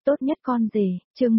tốt nhất con rể, chương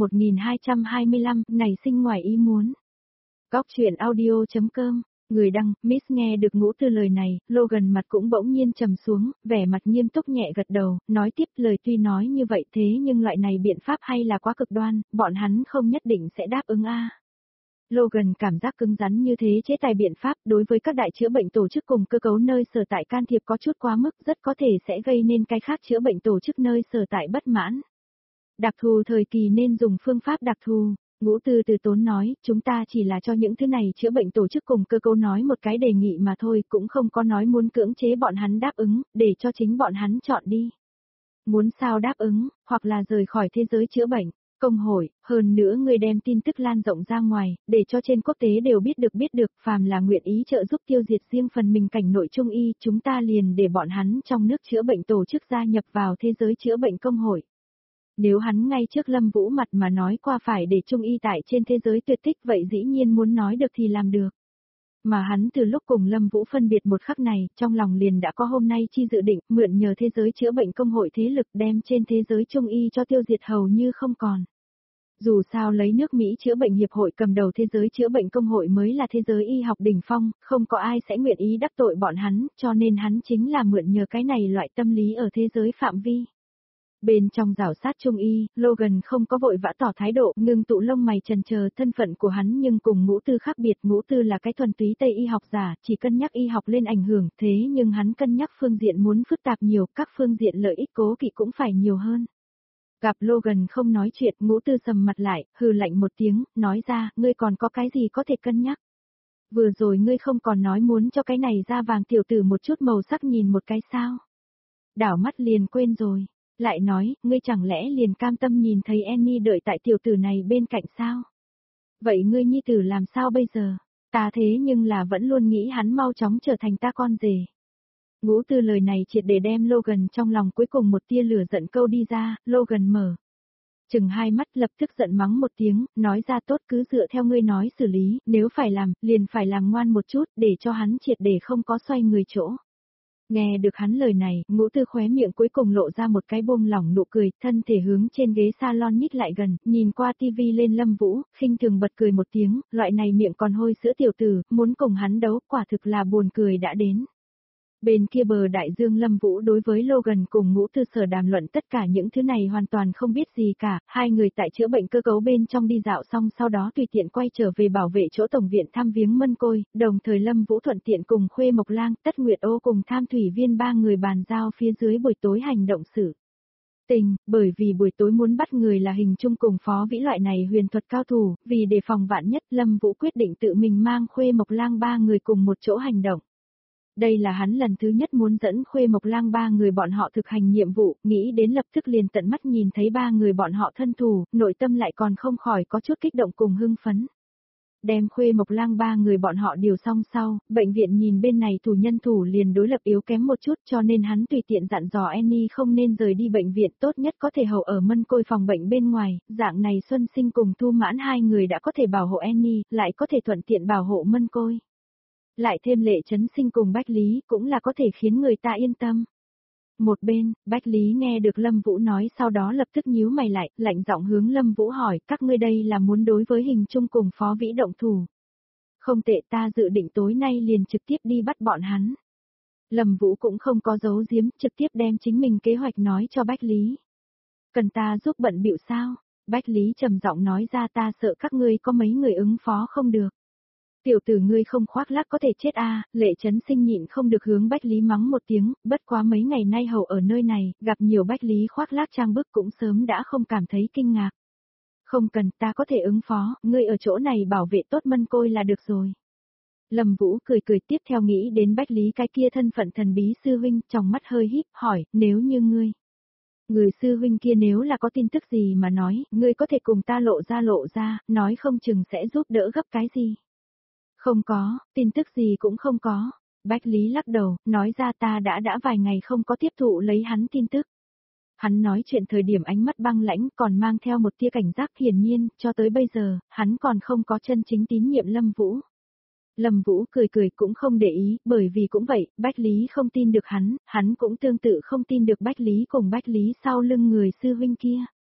1225, này sinh ngoài ý muốn. Góc chuyện audio.com, người đăng, Miss nghe được Ngũ Tư lời này, Logan mặt cũng bỗng nhiên trầm xuống, vẻ mặt nghiêm túc nhẹ gật đầu, nói tiếp lời tuy nói như vậy thế nhưng loại này biện pháp hay là quá cực đoan, bọn hắn không nhất định sẽ đáp ứng a. Logan cảm giác cứng rắn như thế chế tài biện pháp đối với các đại chữa bệnh tổ chức cùng cơ cấu nơi sở tại can thiệp có chút quá mức rất có thể sẽ gây nên cái khác chữa bệnh tổ chức nơi sở tại bất mãn. Đặc thù thời kỳ nên dùng phương pháp đặc thù. Ngũ Tư từ tốn nói, chúng ta chỉ là cho những thứ này chữa bệnh tổ chức cùng cơ cấu nói một cái đề nghị mà thôi, cũng không có nói muốn cưỡng chế bọn hắn đáp ứng, để cho chính bọn hắn chọn đi. Muốn sao đáp ứng, hoặc là rời khỏi thế giới chữa bệnh, công hội, hơn nữa người đem tin tức lan rộng ra ngoài, để cho trên quốc tế đều biết được, phàm là nguyện ý trợ giúp tiêu diệt riêng phần mình cảnh nội trung y, chúng ta liền để bọn hắn trong nước chữa bệnh tổ chức gia nhập vào thế giới chữa bệnh công hội. Nếu hắn ngay trước Lâm Vũ mặt mà nói qua phải để trung y tại trên thế giới tuyệt tích vậy dĩ nhiên muốn nói được thì làm được. Mà hắn từ lúc cùng Lâm Vũ phân biệt một khắc này, trong lòng liền đã có hôm nay chi dự định, mượn nhờ thế giới chữa bệnh công hội thế lực đem trên thế giới trung y cho tiêu diệt hầu như không còn. Dù sao lấy nước Mỹ chữa bệnh hiệp hội cầm đầu thế giới chữa bệnh công hội mới là thế giới y học đỉnh phong, không có ai sẽ nguyện ý đắc tội bọn hắn, cho nên hắn chính là mượn nhờ cái này loại tâm lý ở thế giới phạm vi. Bên trong rảo sát trung y, Logan không có vội vã tỏ thái độ, ngưng tụ lông mày chần chờ thân phận của hắn nhưng cùng Ngũ Tư khác biệt, Ngũ Tư là cái thuần túy Tây y học giả, chỉ cân nhắc y học lên ảnh hưởng, thế nhưng hắn cân nhắc phương diện muốn phức tạp nhiều, các phương diện lợi ích cố kỵ cũng phải nhiều hơn. Gặp Logan không nói chuyện, Ngũ Tư sầm mặt lại, hừ lạnh một tiếng, nói ra, ngươi còn có cái gì có thể cân nhắc? Vừa rồi ngươi không còn nói muốn cho cái này da vàng tiểu tử một chút màu sắc nhìn một cái sao? Đảo mắt liền quên rồi. Lại nói, ngươi chẳng lẽ liền cam tâm nhìn thấy Annie đợi tại tiểu tử này bên cạnh sao? Vậy ngươi nhi tử làm sao bây giờ? Ta thế nhưng là vẫn luôn nghĩ hắn mau chóng trở thành ta con rể. Ngũ Tư lời này triệt để đem Logan trong lòng cuối cùng một tia lửa giận câu đi ra, Logan mở. Chừng hai mắt lập tức giận mắng một tiếng, nói ra tốt cứ dựa theo ngươi nói xử lý, nếu phải làm, liền phải làm ngoan một chút để cho hắn triệt để không có xoay người chỗ. Nghe được hắn lời này, Ngũ Tư khóe miệng cuối cùng lộ ra một cái buông lỏng nụ cười, thân thể hướng trên ghế salon nhích lại gần, nhìn qua tivi lên Lâm Vũ, khinh thường bật cười một tiếng, loại này miệng còn hôi sữa tiểu tử, muốn cùng hắn đấu, quả thực là buồn cười đã đến. Bên kia bờ đại dương Lâm Vũ đối với Logan cùng Ngũ Tư sở đàm luận tất cả những thứ này hoàn toàn không biết gì cả, hai người tại chữa bệnh cơ cấu bên trong đi dạo xong sau đó tùy tiện quay trở về bảo vệ chỗ tổng viện thăm viếng Mân Côi, đồng thời Lâm Vũ thuận tiện cùng Khuê Mộc Lang, Tất Nguyệt Ô cùng Tham Thủy Viên ba người bàn giao phía dưới buổi tối hành động sự. Tình, bởi vì buổi tối muốn bắt người là Hình Trung cùng Phó Vĩ loại này huyền thuật cao thủ, vì đề phòng vạn nhất Lâm Vũ quyết định tự mình mang Khuê Mộc Lang ba người cùng một chỗ hành động. Đây là hắn lần thứ nhất muốn dẫn Khuê Mộc Lang ba người bọn họ thực hành nhiệm vụ, nghĩ đến lập tức liền tận mắt nhìn thấy ba người bọn họ thân thủ, nội tâm lại còn không khỏi có chút kích động cùng hưng phấn. Đem Khuê Mộc Lang ba người bọn họ điều xong sau, bệnh viện nhìn bên này thủ nhân thủ liền đối lập yếu kém một chút cho nên hắn tùy tiện dặn dò Annie không nên rời đi bệnh viện tốt nhất có thể hầu ở Mân Côi phòng bệnh bên ngoài, dạng này Xuân Sinh cùng Thu Mãn hai người đã có thể bảo hộ Annie, lại có thể thuận tiện bảo hộ Mân Côi. Lại thêm Lệ Trấn Sinh cùng Bách Lý cũng là có thể khiến người ta yên tâm. Một bên, Bách Lý nghe được Lâm Vũ nói sau đó lập tức nhíu mày lại, lạnh giọng hướng Lâm Vũ hỏi các ngươi đây là muốn đối với Hình Trung cùng Phó Vĩ động thủ. Không tệ ta dự định tối nay liền trực tiếp đi bắt bọn hắn. Lâm Vũ cũng không có giấu giếm, trực tiếp đem chính mình kế hoạch nói cho Bách Lý. Cần ta giúp bận bịu sao? Bách Lý trầm giọng nói ra ta sợ các ngươi có mấy người ứng phó không được. Tiểu tử ngươi không khoác lác có thể chết a. Lệ Trấn Sinh nhịn không được hướng Bách Lý mắng một tiếng, bất quá mấy ngày nay hầu ở nơi này, gặp nhiều Bách Lý khoác lác trang bức cũng sớm đã không cảm thấy kinh ngạc. Không cần, ta có thể ứng phó, ngươi ở chỗ này bảo vệ tốt Mân Côi là được rồi. Lâm Vũ cười cười tiếp theo nghĩ đến Bách Lý cái kia thân phận thần bí sư huynh, trong mắt hơi híp, hỏi, nếu như ngươi. Người sư huynh kia nếu là có tin tức gì mà nói, ngươi có thể cùng ta lộ ra, nói không chừng sẽ giúp đỡ gấp cái gì. Không có, tin tức gì cũng không có. Bách Lý lắc đầu, nói ra ta đã vài ngày không có tiếp thụ lấy hắn tin tức. Hắn nói chuyện thời điểm ánh mắt băng lãnh còn mang theo một tia cảnh giác hiển nhiên, cho tới bây giờ, hắn còn không có chân chính tín nhiệm Lâm Vũ. Lâm Vũ cười cười cũng không để ý, bởi vì cũng vậy, Bách Lý không tin được hắn cũng tương tự không tin được Bách Lý cùng Bách Lý sau lưng người sư huynh kia.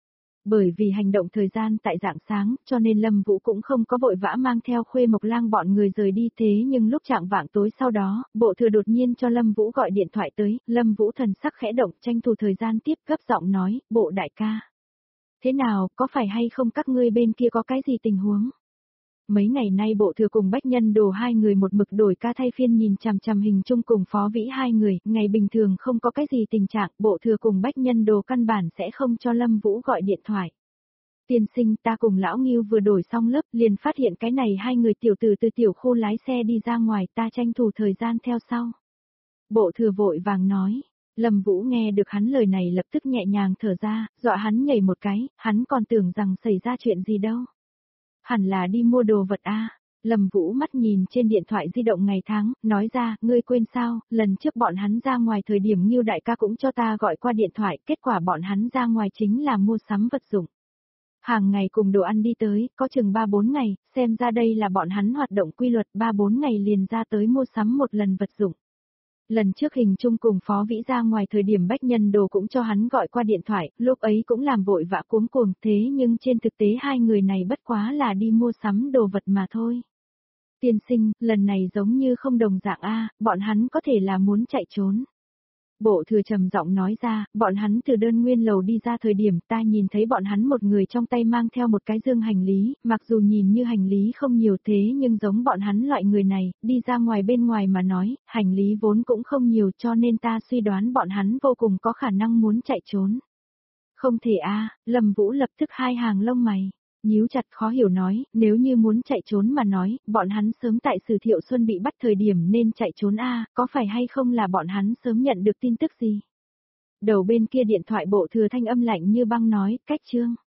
Bởi vì hành động thời gian tại rạng sáng, cho nên Lâm Vũ cũng không có vội vã mang theo Khuê Mộc Lang bọn người rời đi, thế nhưng lúc chạng vạng tối sau đó, Bộ Thừa đột nhiên cho Lâm Vũ gọi điện thoại tới, Lâm Vũ thần sắc khẽ động, tranh thủ thời gian tiếp gấp giọng nói, Bộ đại ca. Thế nào, có phải hay không các ngươi bên kia có cái gì tình huống? Mấy ngày nay Bộ Thừa cùng Bách Nhân Đồ hai người một mực đổi ca thay phiên nhìn chằm chằm Hình Trung cùng Phó Vĩ hai người, ngày bình thường không có cái gì tình trạng, Bộ Thừa cùng Bách Nhân Đồ căn bản sẽ không cho Lâm Vũ gọi điện thoại. Tiên sinh, ta cùng lão Ngưu vừa đổi xong lớp, liền phát hiện cái này hai người tiểu tử từ tiểu khu lái xe đi ra ngoài, ta tranh thủ thời gian theo sau. Bộ Thừa vội vàng nói. Lâm Vũ nghe được hắn lời này lập tức nhẹ nhàng thở ra, dọa hắn nhảy một cái, hắn còn tưởng rằng xảy ra chuyện gì đâu. Hẳn là đi mua đồ vật a. Lâm Vũ mắt nhìn trên điện thoại di động ngày tháng, nói ra, ngươi quên sao, lần trước bọn hắn ra ngoài thời điểm Ngưu đại ca cũng cho ta gọi qua điện thoại, kết quả bọn hắn ra ngoài chính là mua sắm vật dụng. Hàng ngày cùng đồ ăn đi tới, có chừng 3-4 ngày, xem ra đây là bọn hắn hoạt động quy luật 3-4 ngày liền ra tới mua sắm một lần vật dụng. Lần trước Hình Trung cùng Phó Vĩ ra ngoài thời điểm Bách Nhân Đồ cũng cho hắn gọi qua điện thoại, lúc ấy cũng làm vội vã cuống cuồng, thế nhưng trên thực tế hai người này bất quá là đi mua sắm đồ vật mà thôi. Tiên sinh, lần này giống như không đồng dạng a, bọn hắn có thể là muốn chạy trốn. Bộ Thừa trầm giọng nói ra, bọn hắn từ đơn nguyên lầu đi ra thời điểm ta nhìn thấy bọn hắn một người trong tay mang theo một cái dương hành lý, mặc dù nhìn như hành lý không nhiều thế nhưng giống bọn hắn loại người này, đi ra ngoài bên ngoài mà nói, hành lý vốn cũng không nhiều cho nên ta suy đoán bọn hắn vô cùng có khả năng muốn chạy trốn. Không thể a, Lâm Vũ lập tức hai hàng lông mày. Nhíu chặt khó hiểu nói, nếu như muốn chạy trốn mà nói, bọn hắn sớm tại Sử Thiệu Xuân bị bắt thời điểm nên chạy trốn a, có phải hay không là bọn hắn sớm nhận được tin tức gì? Đầu bên kia điện thoại Bộ Thừa thanh âm lạnh như băng nói, cách chương.